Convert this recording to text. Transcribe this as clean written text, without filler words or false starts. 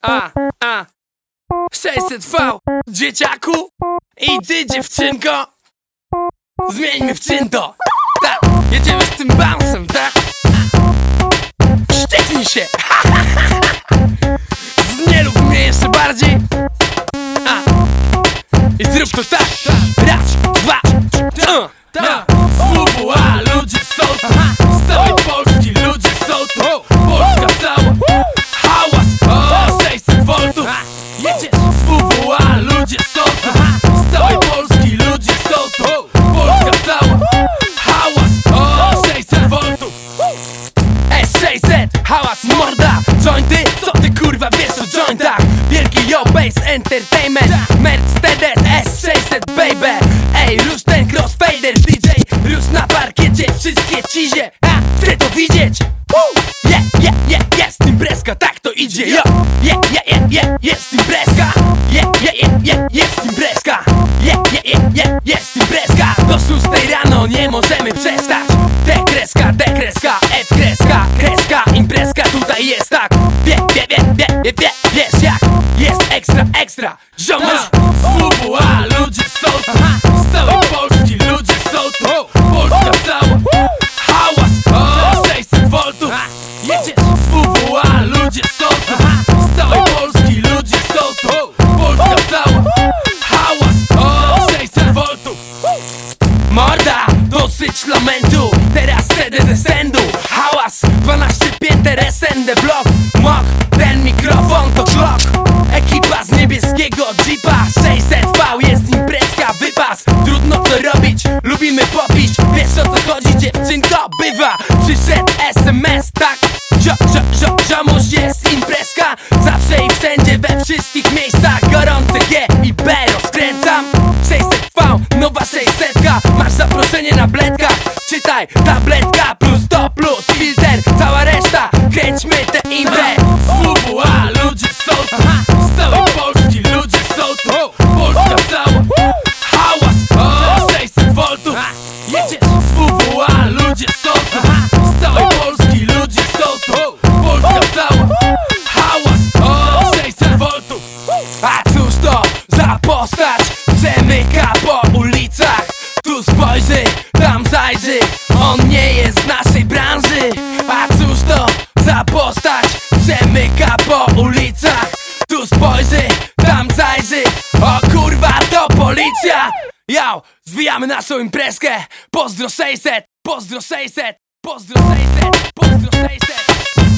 A 600V, dzieciaku i ty, dziewczynko, zmieńmy w czynto. Tak, jedziemy z tym bouncem, tak? Sztyknij się. Znieluw mnie jeszcze bardziej. I zrób to tak. Raz, dwa, z WWA ludzie są tu, z całej Polski ludzie są tu. Polska cała, hałas, 600V. Jedziesz z WWA ludzie są tu, z całej Polski ludzie są tu. Polska cała, hałas, 600V. S600, hałas morda, jointy, co ty kurwa wiesz o jointach? Wielki Yo Bass Entertainment, Mercedes S600 baby. Ej, rusz ten crossfader DJ, rusz na parkiecie, wszystkie cizie. Chcę to widzieć. Jest imprezka, tak to idzie, yo. Jest imprezka. Jest imprezka. Jest imprezka. Do 6 rano nie możemy przestać. Dekreska, kreska, imprezka tutaj jest tak. Wiesz jak, jest ekstra. Ziomuś, z WWA ludzie są tu, z całej Polski ludzie są tu. Polska cała, hałas, 600V. Jedziesz z WWA ludzie są tu, z całej Polski ludzie są tu. Polska cała, hałas, 600V. Morda, dosyć lamentu, teraz wtedy ze sędu. Hałas, 12 pięter SND blok. Mok, ten mikrofon to klok. Ekipa z niebieskiego jeepa, 600V, jest imprezka, wypas. Trudno to robić, lubimy popić. Wiesz o co chodzi, dziewczynko, bywa. Przyszedł SMS, tak? Ziomuś, jest imprezka. Zawsze i wszędzie, we wszystkich miejscach. Gorące G i B rozkręcam. 600V, nowa 600. Masz zaproszenie na bledkach. Czytaj, tabletka plus to plus filter. Cała reszta, kręćmy tę imprę. Z WWA ludzie są tu, z całej Polski ludzie są tu. Polska cała, hałas, 600V. Jedziesz z WWA ludzie są tu, z całej Polski ludzie są tu. Polska cała, hałas, 600V. A cóż to za postać, przemyka po ulicach. Tu spojrzy, tam zajrzy, on nie jest z naszej branży. A cóż to za postać, przemyka po ulicach. Tu spojrzy, tam zajrzy, o kurwa to policja. Yo, zwijamy naszą imprezkę. Pozdro 600, pozdro 600, pozdro 600, pozdro 600.